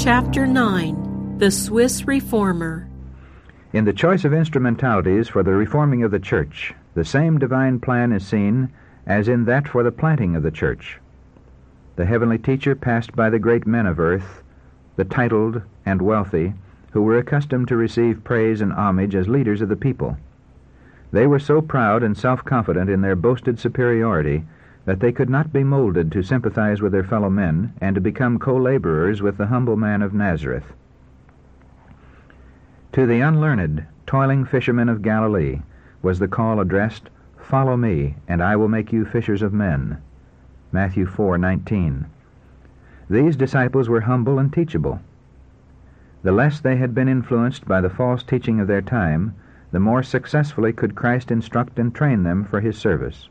Chapter 9. The Swiss Reformer. In the choice of instrumentalities for the reforming of the Church, the same divine plan is seen as in that for the planting of the Church. The heavenly teacher passed by the great men of earth, the titled and wealthy, who were accustomed to receive praise and homage as leaders of the people. They were so proud and self-confident in their boasted superiority that they could not be molded to sympathize with their fellow men and to become co-laborers with the humble man of Nazareth. To the unlearned, toiling fishermen of Galilee was the call addressed, "Follow me, and I will make you fishers of men." Matthew 4:19. These disciples were humble and teachable. The less they had been influenced by the false teaching of their time, the more successfully could Christ instruct and train them for his service.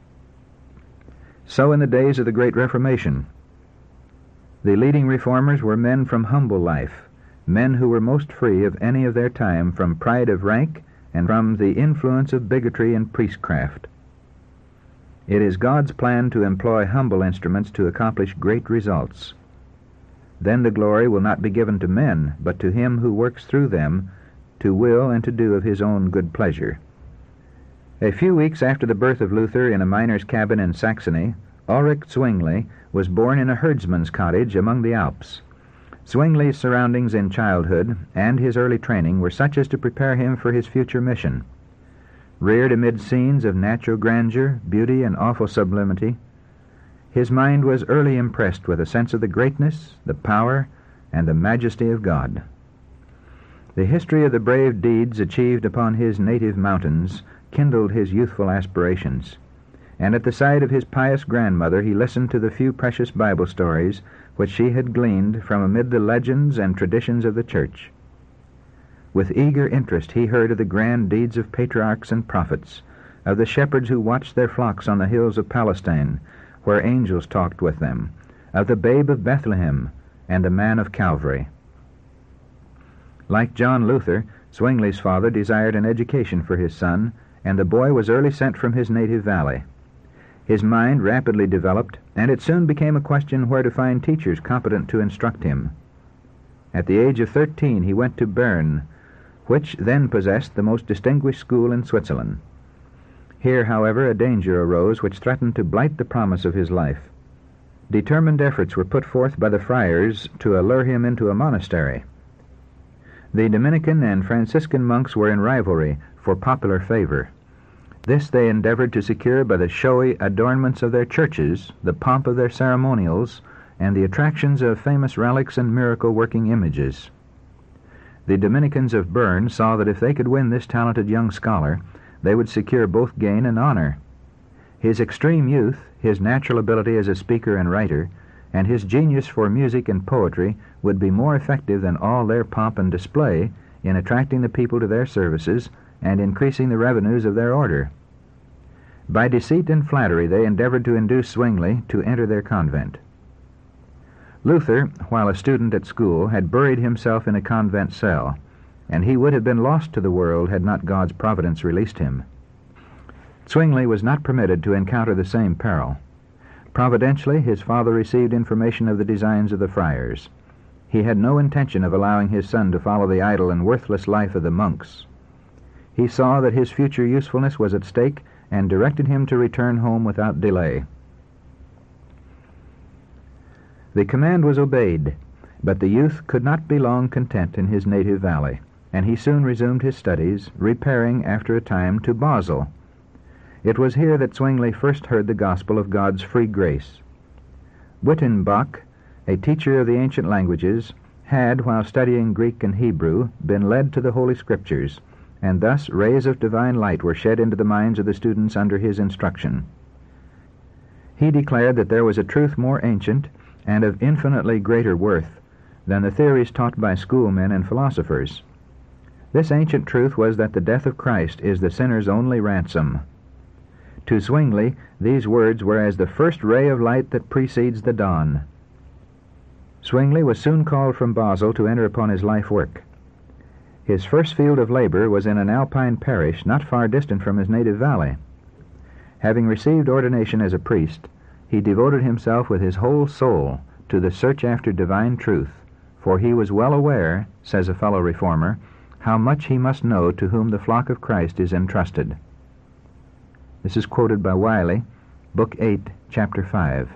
So in the days of the Great Reformation, the leading reformers were men from humble life, men who were most free of any of their time from pride of rank and from the influence of bigotry and priestcraft. It is God's plan to employ humble instruments to accomplish great results. Then the glory will not be given to men, but to him who works through them to will and to do of his own good pleasure. A few weeks after the birth of Luther in a miner's cabin in Saxony, Ulrich Zwingli was born in a herdsman's cottage among the Alps. Zwingli's surroundings in childhood and his early training were such as to prepare him for his future mission. Reared amid scenes of natural grandeur, beauty, and awful sublimity, his mind was early impressed with a sense of the greatness, the power, and the majesty of God. The history of the brave deeds achieved upon his native mountains kindled his youthful aspirations, and at the sight of his pious grandmother he listened to the few precious Bible stories which she had gleaned from amid the legends and traditions of the Church. With eager interest he heard of the grand deeds of patriarchs and prophets, of the shepherds who watched their flocks on the hills of Palestine, where angels talked with them, of the babe of Bethlehem and the man of Calvary. Like John Luther, Zwingli's father desired an education for his son, and the boy was early sent from his native valley. His mind rapidly developed, and it soon became a question where to find teachers competent to instruct him. At the age of 13 he went to Bern, which then possessed the most distinguished school in Switzerland. Here, however, a danger arose which threatened to blight the promise of his life. Determined efforts were put forth by the friars to allure him into a monastery. The Dominican and Franciscan monks were in rivalry for popular favor. This they endeavored to secure by the showy adornments of their churches, the pomp of their ceremonials, and the attractions of famous relics and miracle-working images. The Dominicans of Bern saw that if they could win this talented young scholar, they would secure both gain and honor. His extreme youth, his natural ability as a speaker and writer, and his genius for music and poetry would be more effective than all their pomp and display in attracting the people to their services and increasing the revenues of their order. By deceit and flattery they endeavored to induce Zwingli to enter their convent. Luther, while a student at school, had buried himself in a convent cell, and he would have been lost to the world had not God's providence released him. Zwingli was not permitted to encounter the same peril. Providentially, his father received information of the designs of the friars. He had no intention of allowing his son to follow the idle and worthless life of the monks. He saw that his future usefulness was at stake and directed him to return home without delay. The command was obeyed, but the youth could not be long content in his native valley, and he soon resumed his studies, repairing after a time to Basel. It was here that Zwingli first heard the gospel of God's free grace. Wittenbach, a teacher of the ancient languages, had, while studying Greek and Hebrew, been led to the Holy Scriptures, and thus rays of divine light were shed into the minds of the students under his instruction. He declared that there was a truth more ancient and of infinitely greater worth than the theories taught by schoolmen and philosophers. This ancient truth was that the death of Christ is the sinner's only ransom. To Zwingli, these words were as the first ray of light that precedes the dawn. Zwingli was soon called from Basel to enter upon his life work. His first field of labor was in an alpine parish not far distant from his native valley. Having received ordination as a priest, he devoted himself with his whole soul to the search after divine truth, for he was well aware, says a fellow reformer, how much he must know to whom the flock of Christ is entrusted. This is quoted by Wiley, Book 8, Chapter 5.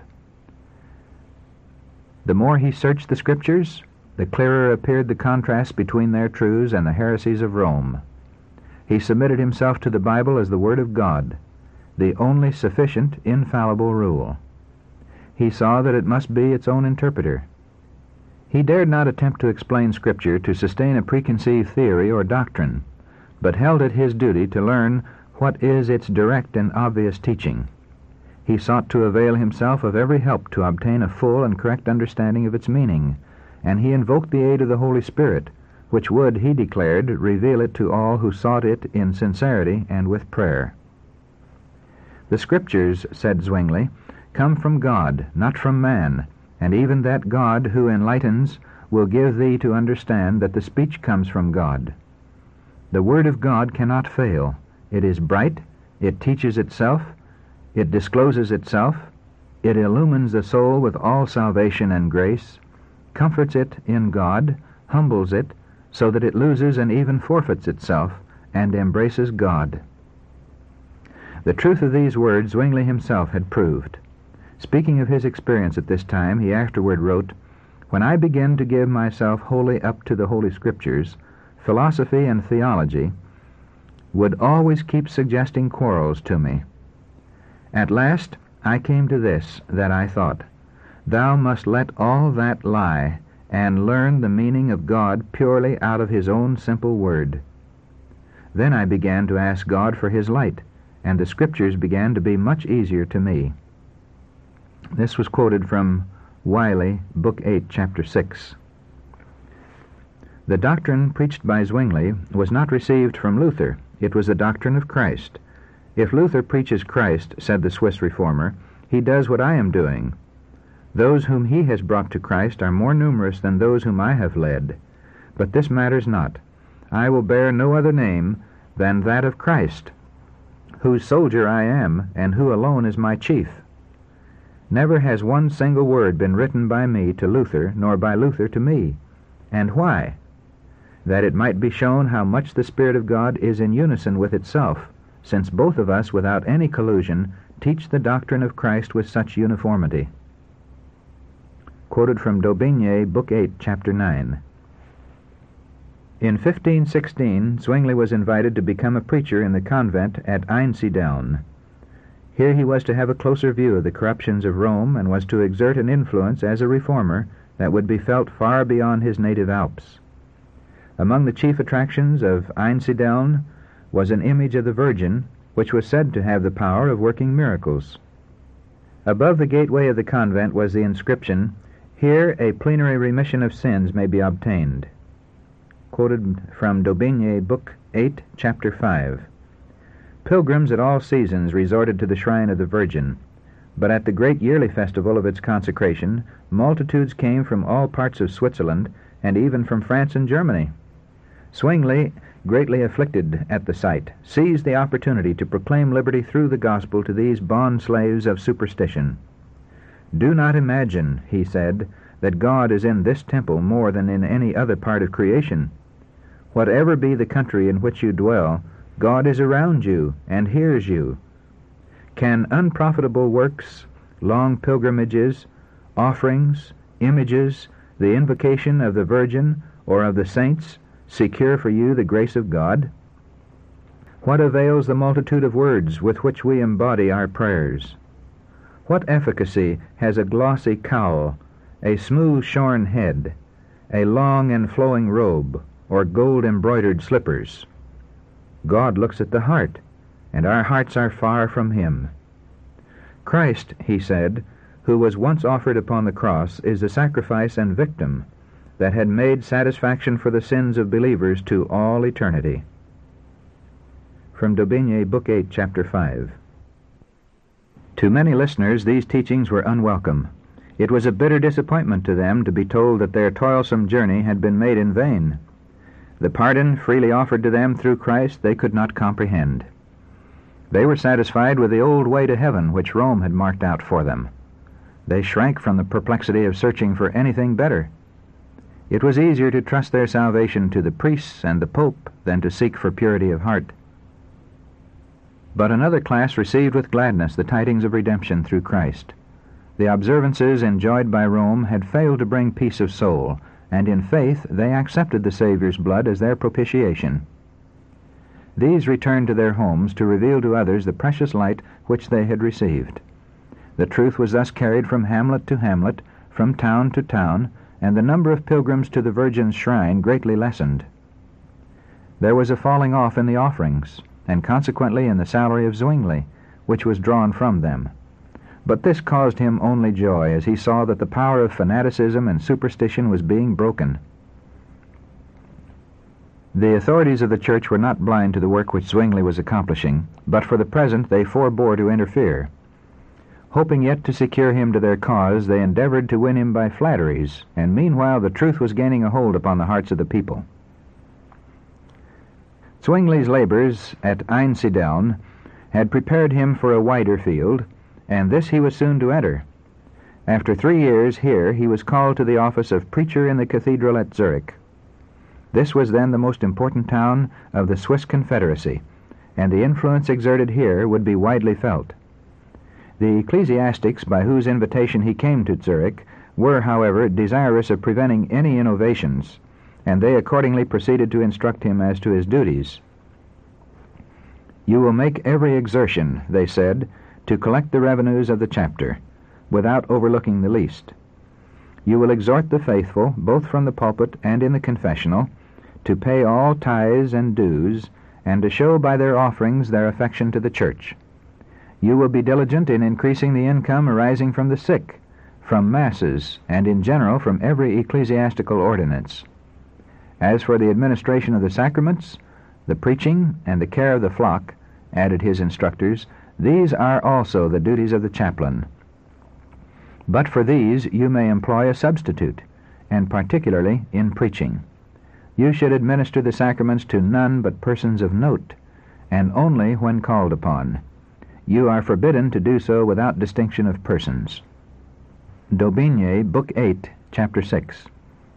The more he searched the Scriptures, the clearer appeared the contrast between their truths and the heresies of Rome. He submitted himself to the Bible as the Word of God, the only sufficient, infallible rule. He saw that it must be its own interpreter. He dared not attempt to explain Scripture to sustain a preconceived theory or doctrine, but held it his duty to learn what is its direct and obvious teaching. He sought to avail himself of every help to obtain a full and correct understanding of its meaning, and he invoked the aid of the Holy Spirit, which would, he declared, reveal it to all who sought it in sincerity and with prayer. The Scriptures, said Zwingli, come from God, not from man, and even that God who enlightens will give thee to understand that the speech comes from God. The Word of God cannot fail. It is bright, it teaches itself, it discloses itself, it illumines the soul with all salvation and grace, comforts it in God, humbles it, so that it loses and even forfeits itself, and embraces God. The truth of these words Zwingli himself had proved. Speaking of his experience at this time, he afterward wrote, "When I began to give myself wholly up to the Holy Scriptures, philosophy and theology would always keep suggesting quarrels to me. At last I came to this, that I thought, thou must let all that lie, and learn the meaning of God purely out of His own simple word. Then I began to ask God for His light, and the Scriptures began to be much easier to me." This was quoted from Wiley, Book 8, Chapter 6. The doctrine preached by Zwingli was not received from Luther. It was the doctrine of Christ. If Luther preaches Christ, said the Swiss reformer, he does what I am doing. Those whom he has brought to Christ are more numerous than those whom I have led. But this matters not. I will bear no other name than that of Christ, whose soldier I am, and who alone is my chief. Never has one single word been written by me to Luther, nor by Luther to me. And why? That it might be shown how much the Spirit of God is in unison with itself, since both of us, without any collusion, teach the doctrine of Christ with such uniformity. Quoted from Daubigny, Book 8, Chapter 9. In 1516, Zwingli was invited to become a preacher in the convent at Einsiedeln. Here he was to have a closer view of the corruptions of Rome, and was to exert an influence as a reformer that would be felt far beyond his native Alps. Among the chief attractions of Einsiedeln was an image of the Virgin, which was said to have the power of working miracles. Above the gateway of the convent was the inscription, "Here a plenary remission of sins may be obtained." Quoted from Daubigny, Book 8, Chapter 5. Pilgrims at all seasons resorted to the shrine of the Virgin, but at the great yearly festival of its consecration, multitudes came from all parts of Switzerland, and even from France and Germany. Zwingli, greatly afflicted at the sight, seized the opportunity to proclaim liberty through the gospel to these bond-slaves of superstition. "Do not imagine," he said, "that God is in this temple more than in any other part of creation. Whatever be the country in which you dwell, God is around you and hears you. Can unprofitable works, long pilgrimages, offerings, images, the invocation of the Virgin or of the saints secure for you the grace of God? What avails the multitude of words with which we embody our prayers? What efficacy has a glossy cowl, a smooth-shorn head, a long and flowing robe, or gold-embroidered slippers? God looks at the heart, and our hearts are far from Him. Christ," he said, "who was once offered upon the cross, is the sacrifice and victim that had made satisfaction for the sins of believers to all eternity." From Daubigny, Book 8, Chapter 5. To many listeners, these teachings were unwelcome. It was a bitter disappointment to them to be told that their toilsome journey had been made in vain. The pardon freely offered to them through Christ they could not comprehend. They were satisfied with the old way to heaven which Rome had marked out for them. They shrank from the perplexity of searching for anything better. It was easier to trust their salvation to the priests and the Pope than to seek for purity of heart. But another class received with gladness the tidings of redemption through Christ. The observances enjoyed by Rome had failed to bring peace of soul, and in faith they accepted the Savior's blood as their propitiation. These returned to their homes to reveal to others the precious light which they had received. The truth was thus carried from hamlet to hamlet, from town to town, and the number of pilgrims to the Virgin's shrine greatly lessened. There was a falling off in the offerings, and consequently in the salary of Zwingli, which was drawn from them. But this caused him only joy, as he saw that the power of fanaticism and superstition was being broken. The authorities of the church were not blind to the work which Zwingli was accomplishing, but for the present they forbore to interfere. Hoping yet to secure him to their cause, they endeavored to win him by flatteries, and meanwhile the truth was gaining a hold upon the hearts of the people. Zwingli's labors at Einsiedeln had prepared him for a wider field, and this he was soon to enter. After 3 years here, he was called to the office of preacher in the cathedral at Zurich. This was then the most important town of the Swiss Confederacy, and the influence exerted here would be widely felt. The ecclesiastics by whose invitation he came to Zurich were, however, desirous of preventing any innovations, and they accordingly proceeded to instruct him as to his duties. "You will make every exertion," they said, "to collect the revenues of the chapter, without overlooking the least. You will exhort the faithful, both from the pulpit and in the confessional, to pay all tithes and dues, and to show by their offerings their affection to the church. You will be diligent in increasing the income arising from the sick, from masses, and in general from every ecclesiastical ordinance. As for the administration of the sacraments, the preaching, and the care of the flock," added his instructors, "these are also the duties of the chaplain. But for these you may employ a substitute, and particularly in preaching. You should administer the sacraments to none but persons of note, and only when called upon. You are forbidden to do so without distinction of persons." D'Aubigné, Book 8, Chapter 6.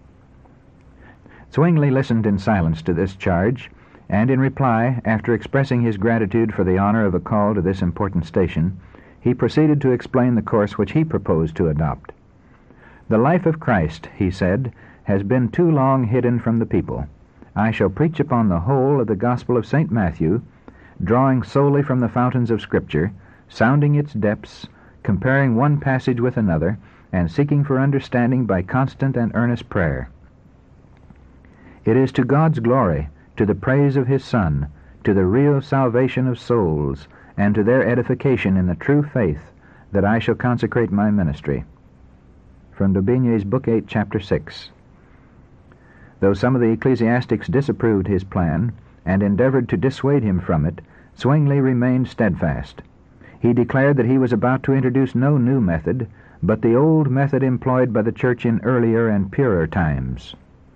Zwingli listened in silence to this charge, and in reply, after expressing his gratitude for the honor of a call to this important station, he proceeded to explain the course which he proposed to adopt. "The life of Christ," he said, "has been too long hidden from the people. I shall preach upon the whole of the Gospel of St. Matthew, drawing solely from the fountains of Scripture, sounding its depths, comparing one passage with another, and seeking for understanding by constant and earnest prayer. It is to God's glory, to the praise of His Son, to the real salvation of souls, and to their edification in the true faith, that I shall consecrate my ministry." From D'Aubigné's Book 8, Chapter 6. Though some of the ecclesiastics disapproved his plan, and endeavored to dissuade him from it, Zwingli remained steadfast. He declared that he was about to introduce no new method, but the old method employed by the Church in earlier and purer times.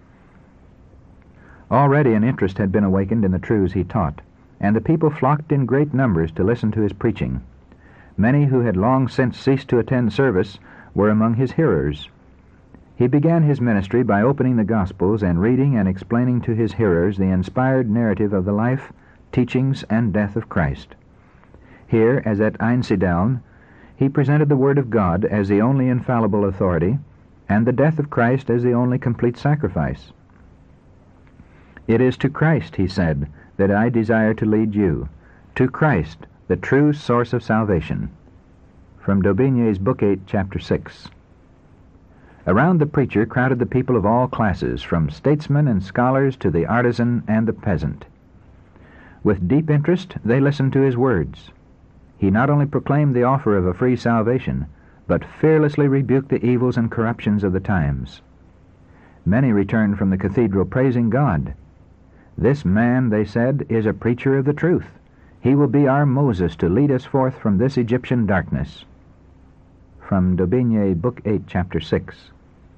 Already an interest had been awakened in the truths he taught, and the people flocked in great numbers to listen to his preaching. Many who had long since ceased to attend service were among his hearers. He began his ministry by opening the Gospels and reading and explaining to his hearers the inspired narrative of the life, teachings, and death of Christ. Here, as at Einsiedeln, he presented the Word of God as the only infallible authority, and the death of Christ as the only complete sacrifice. "It is to Christ," he said, "that I desire to lead you, to Christ, the true source of salvation." From D'Aubigné's Book 8, Chapter 6. Around the preacher crowded the people of all classes, from statesmen and scholars to the artisan and the peasant. With deep interest they listened to his words. He not only proclaimed the offer of a free salvation, but fearlessly rebuked the evils and corruptions of the times. Many returned from the cathedral praising God. "This man," they said, "is a preacher of the truth. He will be our Moses to lead us forth from this Egyptian darkness." From D'Aubigné, Book 8, Chapter 6.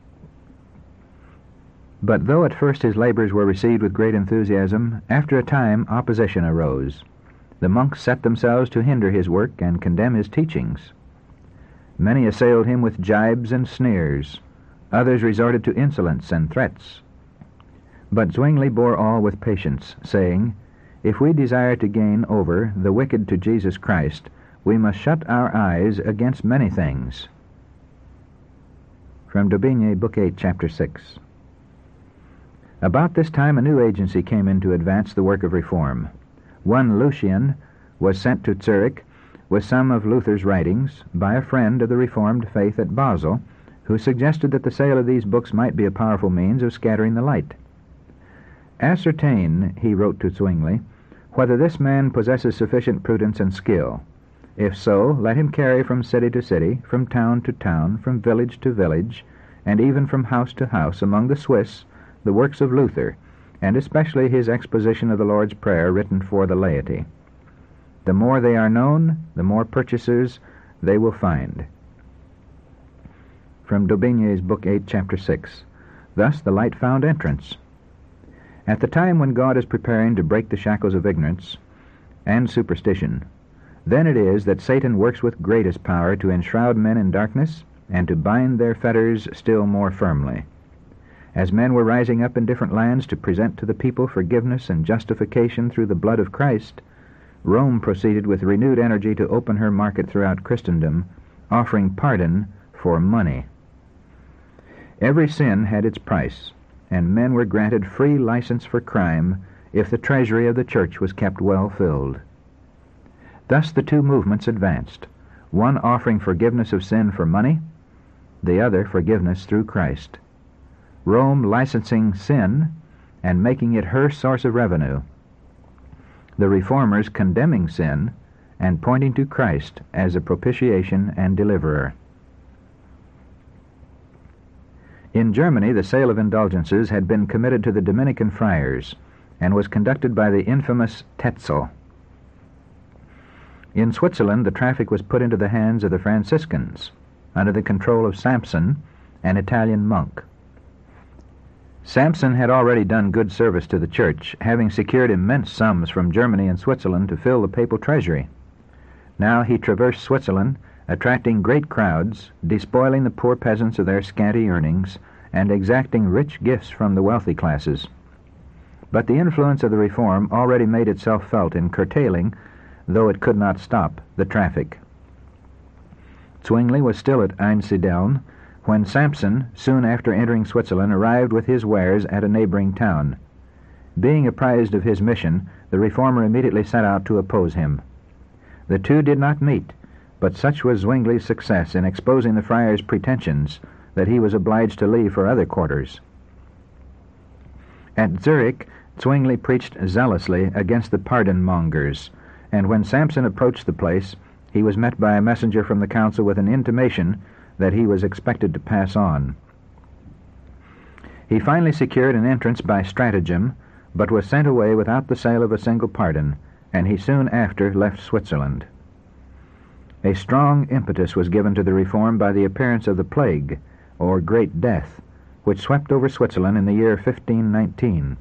But though at first his labors were received with great enthusiasm, after a time opposition arose. The monks set themselves to hinder his work and condemn his teachings. Many assailed him with jibes and sneers. Others resorted to insolence and threats. But Zwingli bore all with patience, saying, "If we desire to gain over the wicked to Jesus Christ, we must shut our eyes against many things." From D'Aubigné, Book 8, Chapter 6. About this time a new agency came in to advance the work of reform. One Lucian was sent to Zurich with some of Luther's writings by a friend of the Reformed faith at Basel, who suggested that the sale of these books might be a powerful means of scattering the light. "Ascertain," he wrote to Zwingli, "whether this man possesses sufficient prudence and skill. If so, let him carry from city to city, from town to town, from village to village, and even from house to house among the Swiss, the works of Luther, and especially his exposition of the Lord's Prayer written for the laity. The more they are known, the more purchasers they will find." From D'Aubigné's Book 8, Chapter 6. Thus the light found entrance. At the time when God is preparing to break the shackles of ignorance and superstition, then it is that Satan works with greatest power to enshroud men in darkness and to bind their fetters still more firmly. As men were rising up in different lands to present to the people forgiveness and justification through the blood of Christ, Rome proceeded with renewed energy to open her market throughout Christendom, offering pardon for money. Every sin had its price, and men were granted free license for crime if the treasury of the church was kept well filled. Thus the two movements advanced, one offering forgiveness of sin for money, the other forgiveness through Christ. Rome licensing sin and making it her source of revenue. The Reformers condemning sin and pointing to Christ as a propitiation and deliverer. In Germany, the sale of indulgences had been committed to the Dominican friars and was conducted by the infamous Tetzel. In Switzerland, the traffic was put into the hands of the Franciscans, under the control of Samson, an Italian monk. Samson had already done good service to the church, having secured immense sums from Germany and Switzerland to fill the papal treasury. Now he traversed Switzerland, attracting great crowds, despoiling the poor peasants of their scanty earnings, and exacting rich gifts from the wealthy classes. But the influence of the reform already made itself felt in curtailing, though it could not stop, the traffic. Zwingli was still at Einsiedeln when Samson, soon after entering Switzerland, arrived with his wares at a neighboring town. Being apprised of his mission, the reformer immediately set out to oppose him. The two did not meet, but such was Zwingli's success in exposing the friar's pretensions that he was obliged to leave for other quarters. At Zurich, Zwingli preached zealously against the pardon-mongers, and when Samson approached the place, he was met by a messenger from the council with an intimation that he was expected to pass on. He finally secured an entrance by stratagem, but was sent away without the sale of a single pardon, and he soon after left Switzerland. A strong impetus was given to the reform by the appearance of the plague, or Great Death, which swept over Switzerland in the year 1519.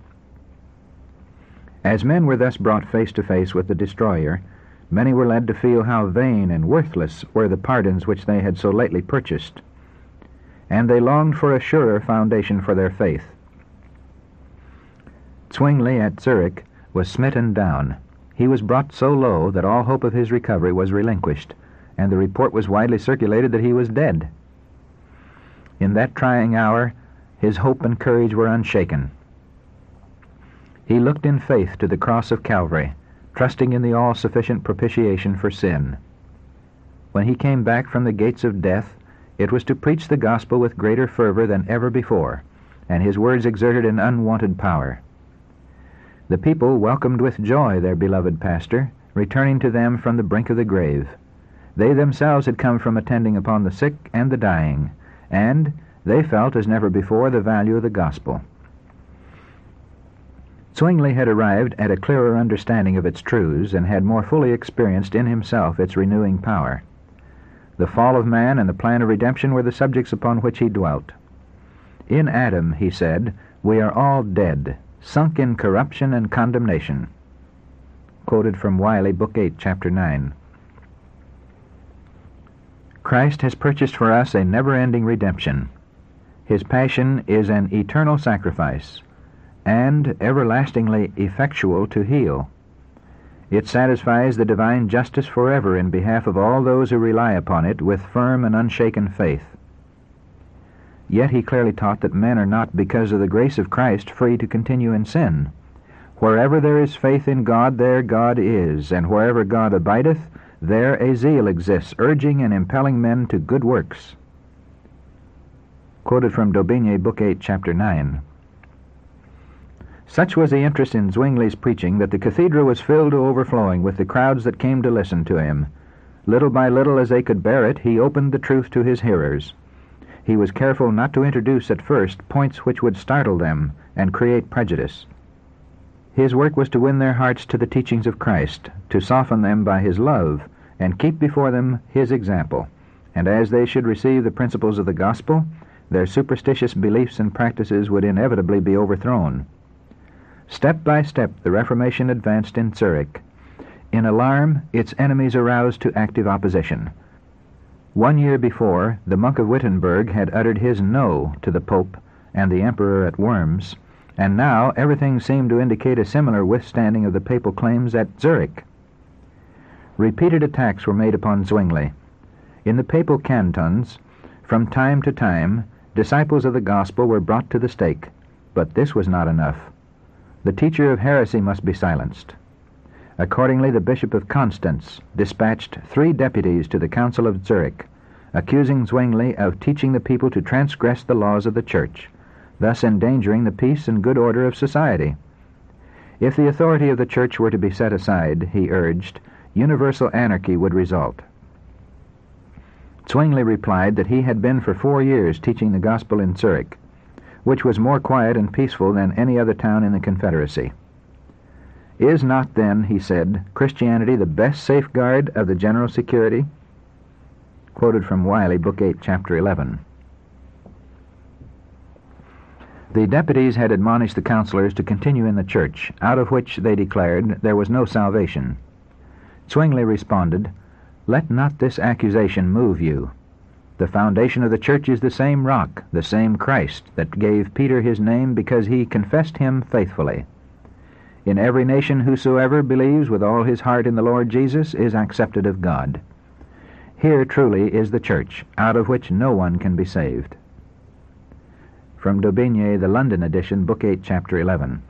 As men were thus brought face to face with the destroyer, many were led to feel how vain and worthless were the pardons which they had so lately purchased, and they longed for a surer foundation for their faith. Zwingli at Zurich was smitten down. He was brought so low that all hope of his recovery was relinquished, and the report was widely circulated that he was dead. In that trying hour, his hope and courage were unshaken. He looked in faith to the cross of Calvary, trusting in the all-sufficient propitiation for sin. When he came back from the gates of death, it was to preach the gospel with greater fervor than ever before, and his words exerted an unwonted power. The people welcomed with joy their beloved pastor, returning to them from the brink of the grave. They themselves had come from attending upon the sick and the dying, and they felt as never before the value of the gospel. Zwingli had arrived at a clearer understanding of its truths and had more fully experienced in himself its renewing power. The fall of man and the plan of redemption were the subjects upon which he dwelt. In Adam, he said, we are all dead, sunk in corruption and condemnation. Quoted from Wiley, Book 8, Chapter 9. Christ has purchased for us a never-ending redemption. His passion is an eternal sacrifice, and everlastingly effectual to heal. It satisfies the divine justice forever in behalf of all those who rely upon it with firm and unshaken faith. Yet he clearly taught that men are not, because of the grace of Christ, free to continue in sin. Wherever there is faith in God, there God is, and wherever God abideth, there a zeal exists, urging and impelling men to good works. Quoted from D'Aubigné, Book 8, Chapter 9. Such was the interest in Zwingli's preaching that the cathedral was filled to overflowing with the crowds that came to listen to him. Little by little, as they could bear it, he opened the truth to his hearers. He was careful not to introduce at first points which would startle them and create prejudice. His work was to win their hearts to the teachings of Christ, to soften them by his love, and keep before them his example. And as they should receive the principles of the gospel, their superstitious beliefs and practices would inevitably be overthrown. Step by step, the Reformation advanced in Zurich. In alarm, its enemies aroused to active opposition. 1 year before, the monk of Wittenberg had uttered his no to the Pope and the Emperor at Worms, and now everything seemed to indicate a similar withstanding of the papal claims at Zurich. Repeated attacks were made upon Zwingli. In the papal cantons, from time to time, disciples of the gospel were brought to the stake, but this was not enough. The teacher of heresy must be silenced. Accordingly, the Bishop of Constance dispatched 3 deputies to the Council of Zurich, accusing Zwingli of teaching the people to transgress the laws of the Church, thus endangering the peace and good order of society. If the authority of the Church were to be set aside, he urged, universal anarchy would result. Zwingli replied that he had been for 4 years teaching the gospel in Zurich, which was more quiet and peaceful than any other town in the Confederacy. Is not then, he said, Christianity the best safeguard of the general security? Quoted from Wiley, Book 8, Chapter 11. The deputies had admonished the counselors to continue in the church, out of which, they declared, there was no salvation. Zwingli responded, "Let not this accusation move you. The foundation of the church is the same rock, the same Christ, that gave Peter his name because he confessed him faithfully. In every nation whosoever believes with all his heart in the Lord Jesus is accepted of God. Here truly is the church, out of which no one can be saved." From D'Aubigné, the London edition, Book 8, Chapter 11.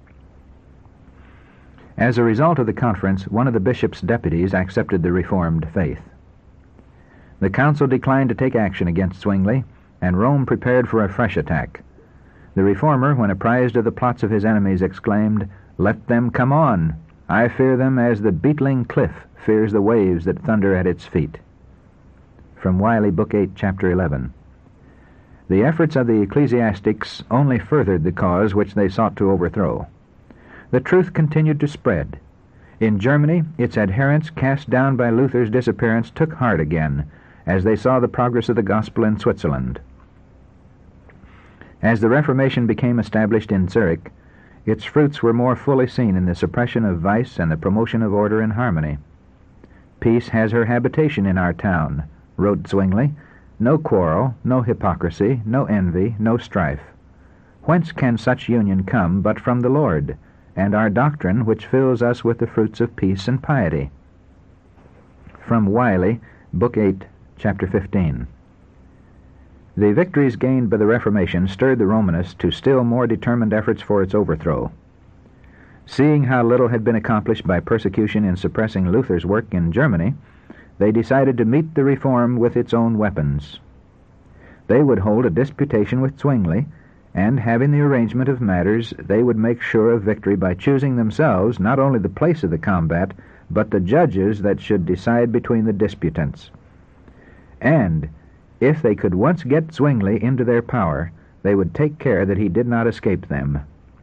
As a result of the conference, one of the bishop's deputies accepted the Reformed faith. The council declined to take action against Zwingli, and Rome prepared for a fresh attack. The reformer, when apprised of the plots of his enemies, exclaimed, "Let them come on! I fear them as the beetling cliff fears the waves that thunder at its feet." From Wiley, Book 8, Chapter 11. The efforts of the ecclesiastics only furthered the cause which they sought to overthrow. The truth continued to spread. In Germany, its adherents, cast down by Luther's disappearance, took heart again, as they saw the progress of the gospel in Switzerland. As the Reformation became established in Zurich, its fruits were more fully seen in the suppression of vice and the promotion of order and harmony. "Peace has her habitation in our town," wrote Zwingli. "No quarrel, no hypocrisy, no envy, no strife. Whence can such union come but from the Lord, and our doctrine which fills us with the fruits of peace and piety?" From Wiley, Book 8, Chapter 15. The victories gained by the Reformation stirred the Romanists to still more determined efforts for its overthrow. Seeing how little had been accomplished by persecution in suppressing Luther's work in Germany, they decided to meet the reform with its own weapons. They would hold a disputation with Zwingli, and, having the arrangement of matters, they would make sure of victory by choosing themselves not only the place of the combat, but the judges that should decide between the disputants. And, if they could once get Zwingli into their power, they would take care that he did not escape them.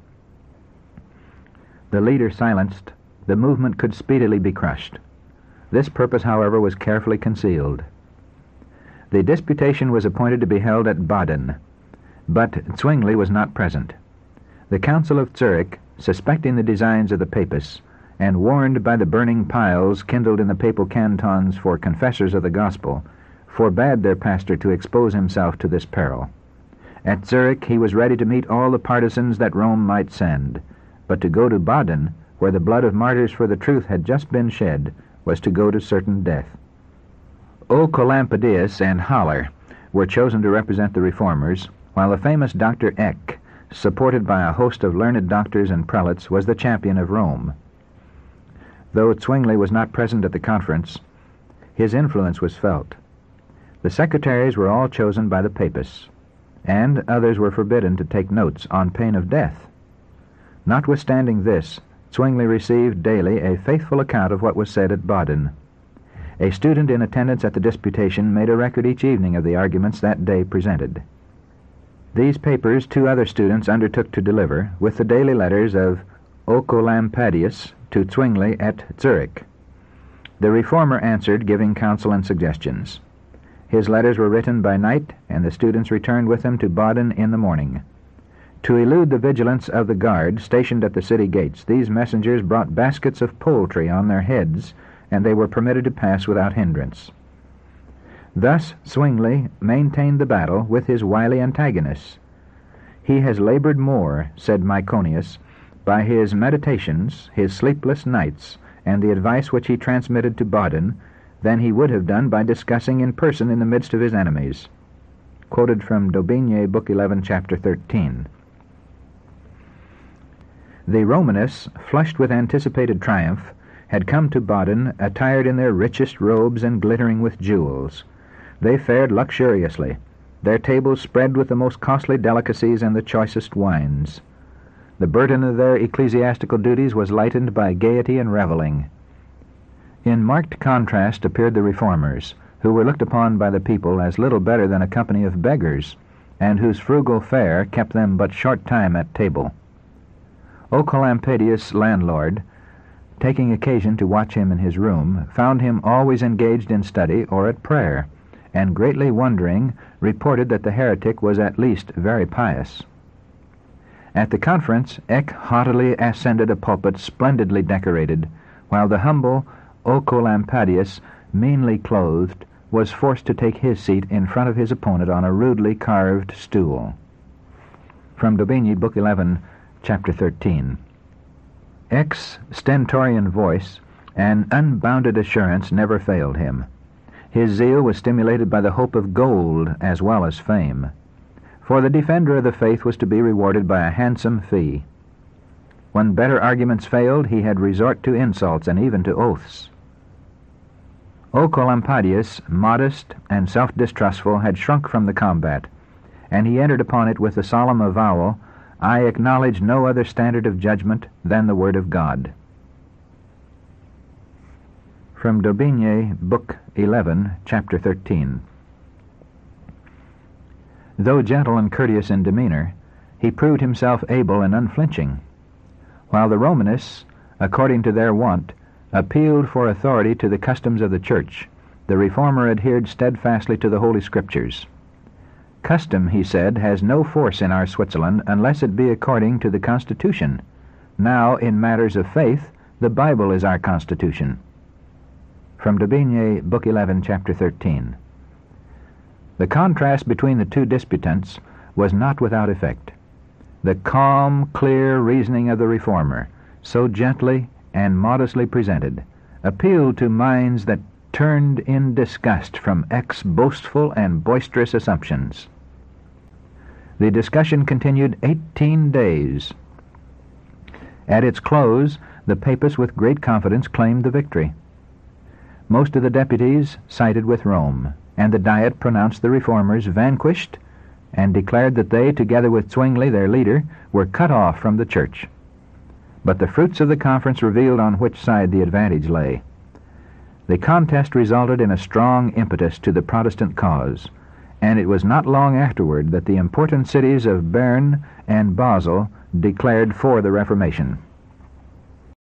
The leader silenced, the movement could speedily be crushed. This purpose, however, was carefully concealed. The disputation was appointed to be held at Baden, but Zwingli was not present. The Council of Zurich, suspecting the designs of the papists, and warned by the burning piles kindled in the papal cantons for confessors of the gospel, forbade their pastor to expose himself to this peril. At Zurich he was ready to meet all the partisans that Rome might send, but to go to Baden, where the blood of martyrs for the truth had just been shed, was to go to certain death. Oecolampadius and Haller were chosen to represent the reformers, while the famous Dr. Eck, supported by a host of learned doctors and prelates, was the champion of Rome. Though Zwingli was not present at the conference, his influence was felt. The secretaries were all chosen by the papists, and others were forbidden to take notes on pain of death. Notwithstanding this, Zwingli received daily a faithful account of what was said at Baden. A student in attendance at the disputation made a record each evening of the arguments that day presented. These papers 2 other students undertook to deliver, with the daily letters of Oecolampadius to Zwingli at Zurich. The reformer answered, giving counsel and suggestions. His letters were written by night, and the students returned with them to Baden in the morning. To elude the vigilance of the guard stationed at the city gates, these messengers brought baskets of poultry on their heads, and they were permitted to pass without hindrance. Thus Zwingli maintained the battle with his wily antagonists. He has labored more, said Myconius, by his meditations, his sleepless nights, and the advice which he transmitted to Baden, than he would have done by discussing in person in the midst of his enemies. Quoted from D'Aubigné, Book 11, Chapter 13. The Romanists, flushed with anticipated triumph, had come to Baden attired in their richest robes and glittering with jewels. They fared luxuriously, their tables spread with the most costly delicacies and the choicest wines. The burden of their ecclesiastical duties was lightened by gaiety and reveling. In marked contrast appeared the reformers, who were looked upon by the people as little better than a company of beggars, and whose frugal fare kept them but short time at table. Oecolampadius' landlord, taking occasion to watch him in his room, found him always engaged in study or at prayer, and greatly wondering, reported that the heretic was at least very pious. At the conference, Eck haughtily ascended a pulpit splendidly decorated, while the humble Oecolampadius, meanly clothed, was forced to take his seat in front of his opponent on a rudely carved stool. From D'Aubigné, Book 11, Chapter 13. Eck's stentorian voice and unbounded assurance never failed him. His zeal was stimulated by the hope of gold as well as fame, for the defender of the faith was to be rewarded by a handsome fee. When better arguments failed, he had resort to insults and even to oaths. Oecolampadius, modest and self-distrustful, had shrunk from the combat, and he entered upon it with the solemn avowal, "I acknowledge no other standard of judgment than the Word of God." From D'Aubigné, Book 11, Chapter 13. Though gentle and courteous in demeanor, he proved himself able and unflinching. While the Romanists, according to their wont, appealed for authority to the customs of the Church, the reformer adhered steadfastly to the Holy Scriptures. "Custom," he said, "has no force in our Switzerland unless it be according to the Constitution. Now, in matters of faith, the Bible is our Constitution." From D'Aubigné, Book 11, Chapter 13. The contrast between the 2 disputants was not without effect. The calm, clear reasoning of the reformer, so gently and modestly presented, appealed to minds that turned in disgust from Eck's boastful and boisterous assumptions. The discussion continued 18 days. At its close, the papists with great confidence claimed the victory. Most of the deputies sided with Rome, and the Diet pronounced the reformers vanquished and declared that they, together with Zwingli, their leader, were cut off from the Church. But the fruits of the conference revealed on which side the advantage lay. The contest resulted in a strong impetus to the Protestant cause, and it was not long afterward that the important cities of Bern and Basel declared for the Reformation.